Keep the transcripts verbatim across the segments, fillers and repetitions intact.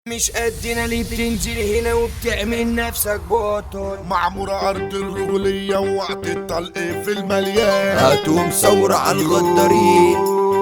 مش قدنا ليه بتنزل هنا وبتعمل نفسك بطل. معمورة أرض الرجولية ووقت الطلق في المليان. هاتوا مصورة على الغدارين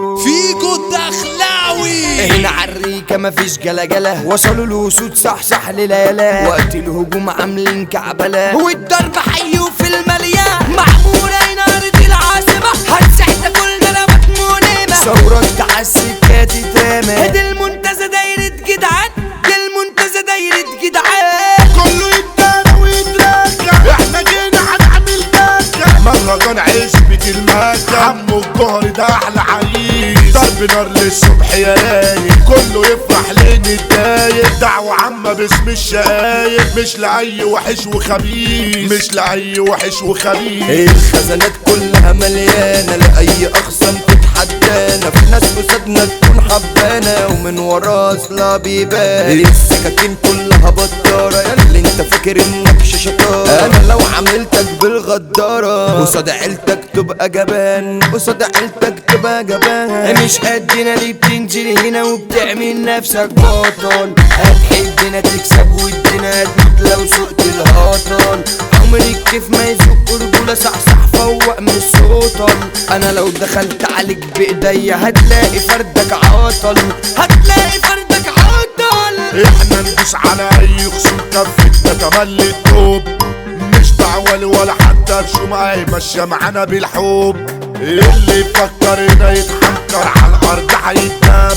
فيكو الدخلاوي. هنا عالريكة مفيش جلجلة، وصلوا الوسود صحصح لليلة، وقت الهجوم عاملين كعبلة والضرب حي وفي المليان. معمورة هنا أرض العاصمة، هتساعد كل ضربات مؤلمة. ثورة تعسكات تامة، دي المنتزه دايرة جدعان، دي المنتزه دايرة جدعان. كله يتدارى ويتركع، احنا جينا هنعمل دكة. مهرجان عزبة المكة، عمو الجهر ده أحلى عريس. ضرب نار للصبح يا رايق، كله يفرح لين الدايق. دعوة عامة باسم الشقايق، مش لأي وحش وخبيث، مش لأي وحش وخبيث. الخزانات كلها مليانة، لأي أخصم تتحدانا. في ناس وسادنا تكون حبانا، ومن ورا أصلا بيبان. السكاكين كلها بطارة، ياللي انت فاكر انك شطارة. انا لو عملتك بالغدارة، قصاد عيلتك تبقى جبان، قصاد عيلتك تبقى جبان. مش قدنا ليه بتنزل هنا وبتعمل نفسك بطل. هتحبنا تكسب ودنا هتموت لو سقت الهطل. عمرك كيف ما يزق رجولة، صحصح فوق من السطل. انا لو دخلت عليك بايديا هتلاقي فردك عطل، هتلاقي فردك عطل. احنا ندوس على اي خصوم، كفتنا تملي الطوب. مش دعوة ولا حتى رشوم، اي ماشية معانا بالحب. اللي يفكر هنا يتحنكر، على الارض هيتناب.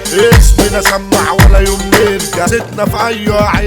اسمنا سمع ولا يوم نرجع، ستنا في اي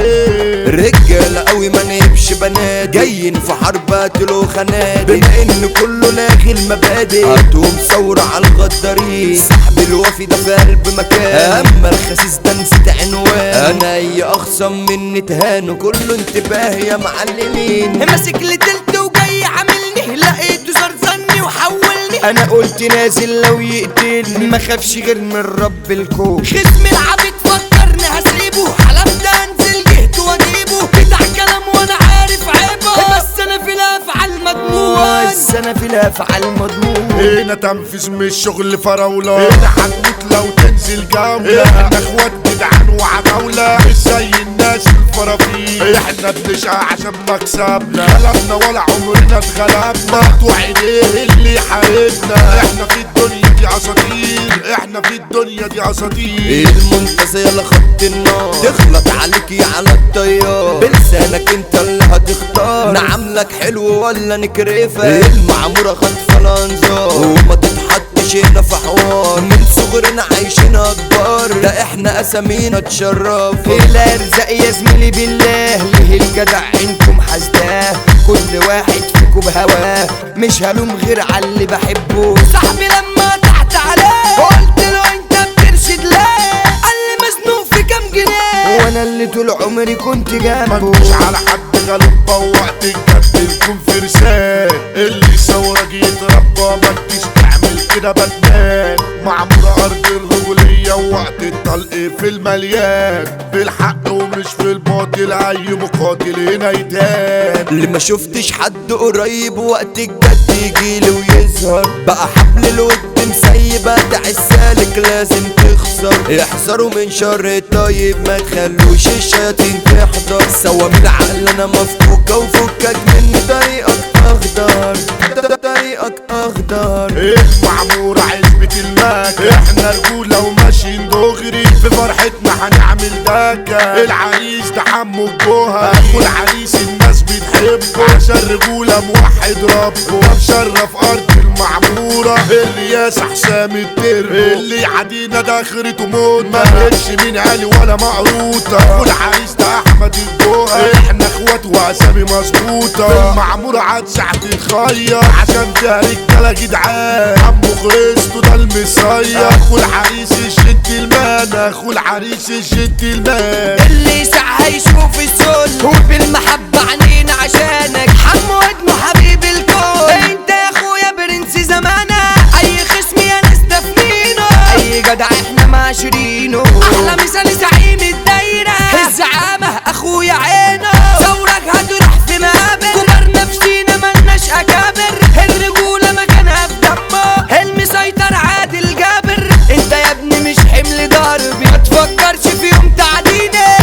عين. رجالة قوي ما نبش بنات، جايين في حرب قتلوا خنادق. بما ان كله لاغي المبادئ، هاتوا مصورة على الغدارين. سحب الوفي ده في قلب مكان، اما الخسيس ده نسيت عنوان. انا اي اخصم مني تهانوا، كله انتباه يا معلمين. ماسك لتلت وجاي عاملني، لقيته زرزني وحولني. انا قلت نازل لو يقتلني، ما خافش غير من رب الكون. خصم العبيد فكرني هسيبه، حلمت انزل جهت واجيبه. بتاع كلام وانا عارف عيبه، بس انا في الافعال مضمون، بس انا في الافعال مضمون. هنا تنفيذ مش شغل فراولة، هنا هتموت لو تنزل جولة. احنا اخوات جدعان وعتاولة، مش زي الناس الفرافيل. احنا بنشقى عشان مكسبنا، غلبنا ولا عمرنا اتغلبنا. مقطوع ايديه اللي حاربنا، احنا في الدنيا دي اساطير، احنا في الدنيا دي اساطير. المنتزه يلا خط النار، تغلط عليك على الطيار. بلسانك انت اللي هتختار، نعملك حلو ولا نكرفك. المعمورة خطفة الانظار، وما تتحطش هنا في حوار. من صغرنا عايشين اكبر، ده احنا اسامينا تشرف. الارزاق يا زميلي بالله، ليه الجدع انتم حاسداه. كل واحد فيكم بهواه، مش هلوم غير على اللي بحبه. صاحبي لما تحت عليه قلت له انت بترشد ليه، قال لي مزنوق في كام جنيه، وانا اللي طول عمري كنت جنبه. مش على حد غلبة، ووقت الجد نكون فرسان. اللي ثورك يتربى، ما تجيش تعمل كده بتنان. معمورة أرض الرجولية ووقت الطلق في المليان. في الحق ومش في الباطل، أي مقاتل هنا يتهان. اللي ما شفتش حد قريب، وقت الجد يجيلي ويظهر. بقى حبل الود مسيبة، دع السالك لازم تخسر. احذروا من شر طيب، ما تخلوش الشياطين تحضر. سوا من العقل انا مفكوكة، وفكك من طريقك اخضر، طريقك اخضر. المعمورة عزبة المكة، احنا رجولة وماشيين دغري. في فرحتنا هنعمل دكة. العريس ده حمو الجوهر، اخو العريس الناس بتحبه، عشان رجولة موحد ربه. مشرف ارض المعمورة، الرياس حسام الدر. اللي يعدينا ده اخرته موت، ما بقتش مين عالي ولا مقروطة. اخو العريس ده احمد الجوهر، احنا اخوات واسامي مظبوطة. المعمورة عاد ساعة تتخير، عشان فيها رجالة جدعان. عمو خريستو ده المصير، اخو العريس الجنتلمان، اخو العريس الجنتلمان. اللي يسعى يشوف الذل، وبالمحبة عنينا عشانك. حمو ابنه حبيب الكون، انت يا اخويا برنس زمانك. اي خصم يا ناس تفنينه، اي جدع احنا معاشرينه. احلى مثال زعيم الدايرة، الزعامة اخويا عينه. ثورك هتروح في مقابر، كبر نفسينا ملناش اكابر. الرجولة مكانها في دمه، المسيطر عادل جابر. انت يا ابني مش حمل ضربي، ما تفكرش في يوم تعديني.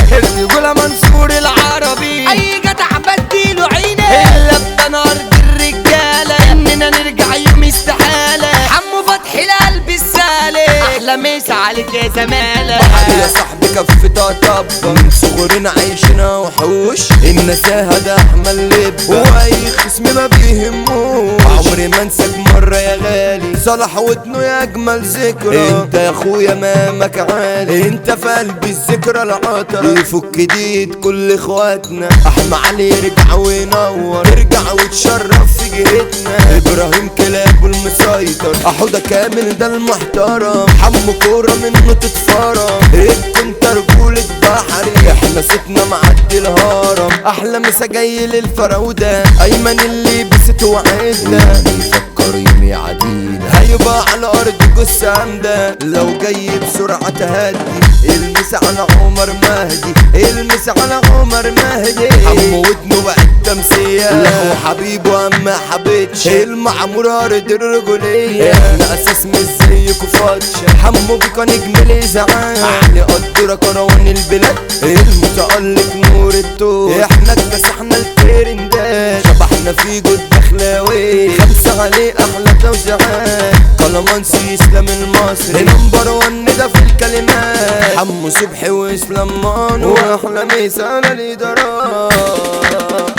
وتطبق. من صغرنا عايشنا وحوش النزاهة ده احمل لب، واي خصم ما بيهموش. عمري ما انساك مرة يا غالي، صلاح ودنه يا اجمل ذكرى. انت يا اخويا مامك عالي، انت في قلبي الذكرى العطرة. يفك جديد كل اخواتنا، احمى علي يرجع وينور، ارجع وتشرف في جهتنا. ابراهيم كلاب المسيطر، احوده كامل ده المحترم. حمو كورة منه تتفرم، كنت رجولة بحري، احنا صوتنا معدي الهرم. احلى مسا جاي للفراودة، ايمن اللي بست وعدنا. بيفكر يوم يعدينا، هيبقى على ارض جثة ده. لو جاي بسرعة تهدي، المسا على عمر مهدي، المسا على عمر مهدي. حمو ودنه بقت تمثيل، له حبيبه اما حبيتش. المعمور ارض الرجولية، احنا اساس مش زيكوا فاتشة. حمو بيكا نجم الازعاج، علي قدرة كروان البلاد، المتألق نور التوت. احنا اكتسحنا الترندات، شبحنا في جود دخلاوي. خمسة عليه احلى توزيعات، كلامانسي اسلام المصري نمبر ون ده في الكلمات. حمو صبحي واسلام مانو، واحلى مثال الادارات.